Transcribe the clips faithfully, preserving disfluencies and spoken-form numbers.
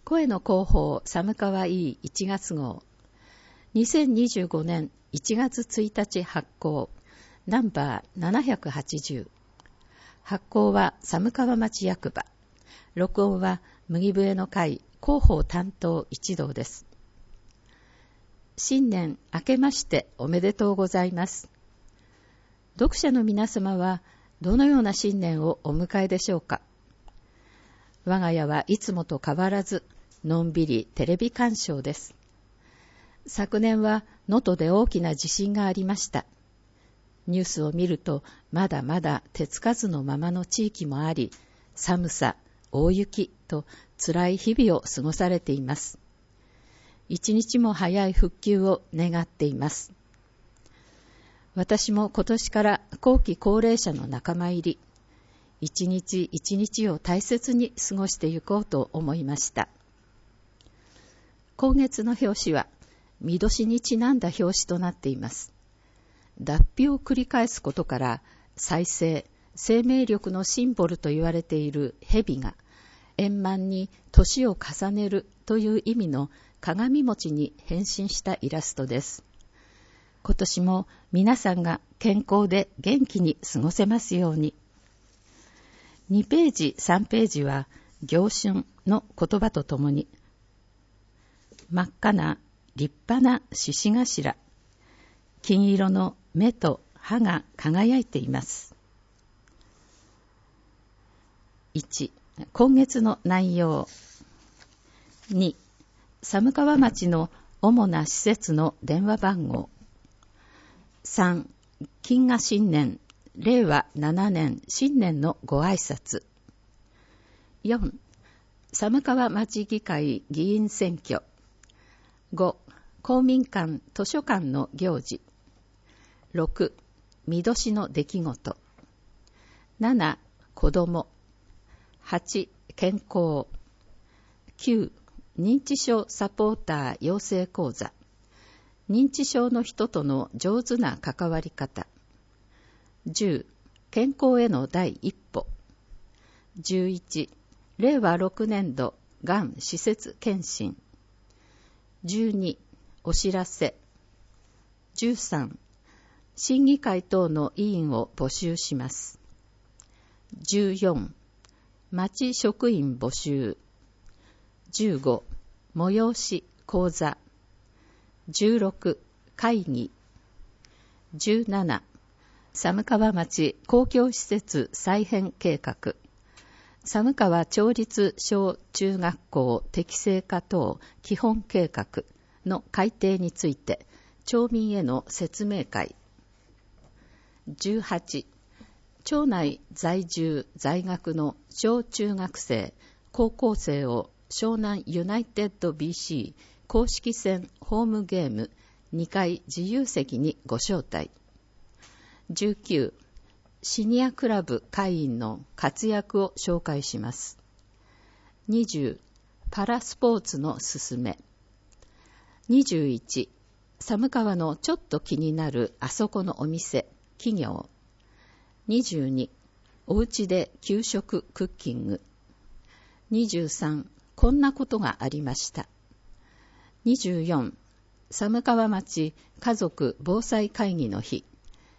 声の広報寒川 E いちがつ号、にせんにじゅうごねんいちがつついたち発行、ナンバーななひゃくはちじゅう。発行は寒川町役場。録音は麦笛の会広報担当一同です。新年明けましておめでとうございます。読者の皆様はどのような新年をお迎えでしょうか。我が家はいつもと変わらずのんびりテレビ鑑賞です。昨年は能登で大きな地震がありました。ニュースを見るとまだまだ手つかずのままの地域もあり、寒さ、大雪と辛い日々を過ごされています。一日も早い復旧を願っています。私も今年から後期高齢者の仲間入り、一日一日を大切に過ごしていこうと思いました。今月の表紙は、見年にちなんだ表紙となっています。脱皮を繰り返すことから、再生、生命力のシンボルと言われている蛇が、円満に年を重ねるという意味の鏡餅に変身したイラストです。今年も皆さんが健康で元気に過ごせますように。にページ、さんページは、行春の言葉とともに、真っ赤な立派な獅子頭、金色の目と歯が輝いています。いち、今月の内容。に、寒川町の主な施設の電話番号。さん、金河新年、れいわななねん新年のご挨拶。よん、寒川町議会議員選挙。ご、公民館図書館の行事。ろく、見年の出来事。なな、子供。はち、健康。きゅう、認知症サポーター養成講座。認知症の人との上手な関わり方。じゅう、健康への第一歩。じゅういち、れいわろくねんどがん施設検診。じゅうに、お知らせ。じゅうさん、審議会等の委員を募集します。じゅうよん、町職員募集。じゅうご、催し講座。じゅうろく、会議。じゅうなな、寒川町公共施設再編計画。寒川町立小中学校適正化等基本計画の改定について町民への説明会。じゅうはち、町内在住在学の小中学生高校生を湘南ユナイテッド ビーシー 公式戦ホームゲームにかい自由席にご招待。じゅうきゅう、シニアクラブ会員の活躍を紹介します。にじゅう、パラスポーツのすすめ。にじゅういち、寒川のちょっと気になるあそこのお店、企業。にじゅうに、おうちで給食クッキング。にじゅうさん、こんなことがありました。にじゅうよん、寒川町家族防災会議の日。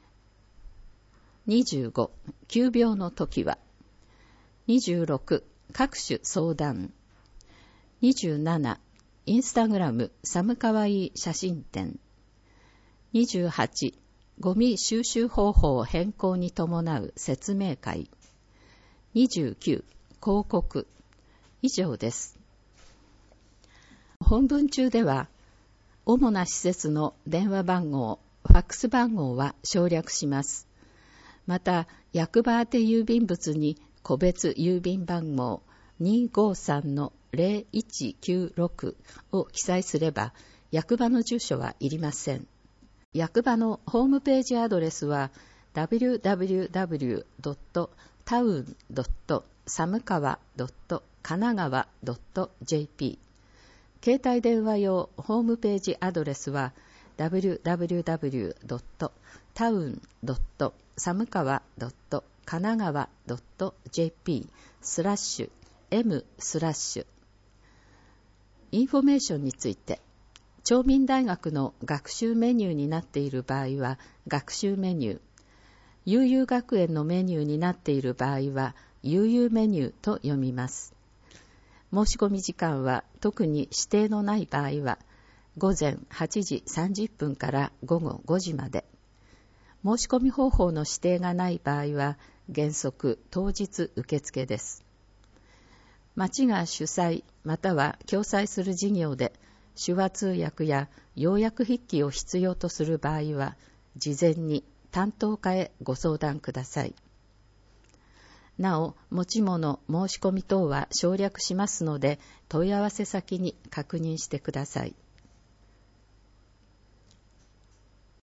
にじゅうご、急病の時は。にじゅうろく、各種相談。にじゅうなな、インスタグラム寒川いい写真展。にじゅうはち、ゴミ収集方法変更に伴う説明会。にじゅうきゅう、広告。以上です。本文中では、主な施設の電話番号、ファックス番号は省略します。また、役場宛て郵便物に個別郵便番号 にごさんのぜろいちきゅうろく を記載すれば、役場の住所はいりません。役場のホームページアドレスは ダブリューダブリューダブリュードットタウンドットサムカワドットカナガワドットジェーピー。携帯電話用ホームページアドレスは ダブリューダブリューダブリュードットタウンドット寒川ドット神奈川ドットジェーピースラッシュ エム スラッシュインフォメーションについて、長民大学の学習メニューになっている場合は学習メニュー、悠々学園のメニューになっている場合は悠々メニューと読みます。申し込み時間は特に指定のない場合は午前はちじさんじゅっぷんから午後ごじまで。申し込み方法の指定がない場合は原則当日受付です。町が主催または共催する事業で手話通訳や要約筆記を必要とする場合は事前に担当課へご相談ください。なお、持ち物、申し込み等は省略しますので問い合わせ先に確認してください。